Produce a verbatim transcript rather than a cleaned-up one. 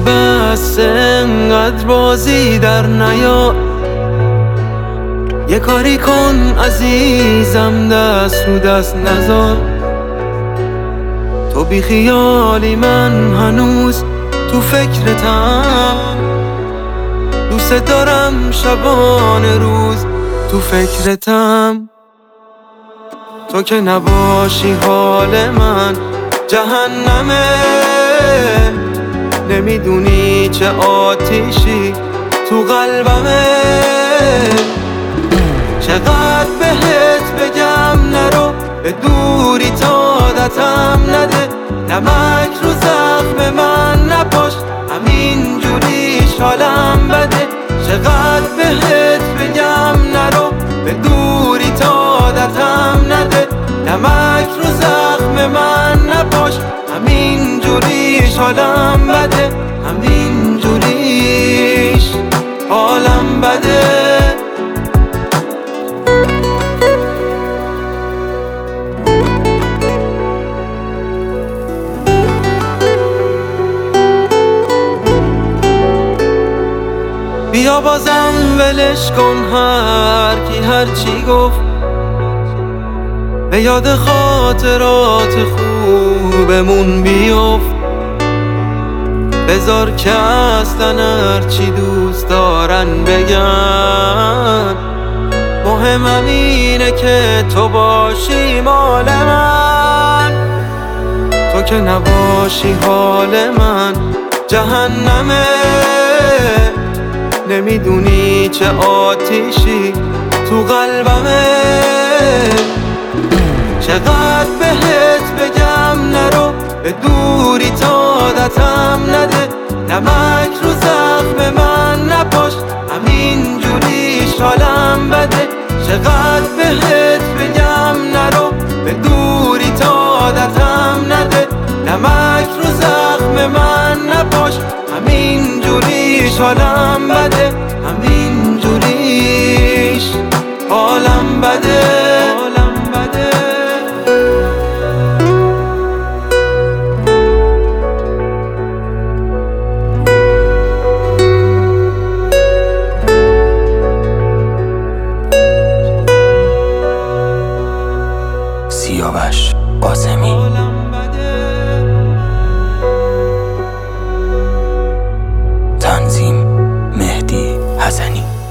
بس انقدر بازی در نیا، یه کاری کن عزیزم دست رو دست نذار. تو بی خیالی من هنوز تو فکرتم، دوست دارم شبانه روز تو فکرتم. تو که نباشی حال من جهنمه، نمیدونی چه آتیشی تو قلبمه. چقدر بهت بگم نرو، به دوری تا عادتم نده. نمک رو زخم من نپاش، همین جوریش حالم بده. چقدر بهت بگم نرو، به دوری تا عادتم نده. نمک رو زخم من نپاش، همین جوریش حالم بده. همین جوریش حالم بده. بیا بازم ولش کن هر کی هر چی گفت، به یاد خاطرات خوبمون بیفت. بذار که اصلا هر چی دوست دارن بگن، مهم همینه که تو باشی مال من. تو که نباشی حال من جهنمه، نمیدونی چه آتیشی تو قلبمه. چقدر بهت بگم نرو، به دوری تا عادتم نده. نمک رو زخم من نپاش، همین جوریش حالم بده. چقدر بهت بگم نرو، به دوری تا عادتم نده. نمک رو زخم من نپاش، همین جوریش حالم بده. همین جوریش حالم بده. حالم بده. سیاوش قاسمی. تنظیم مهدی حسنی.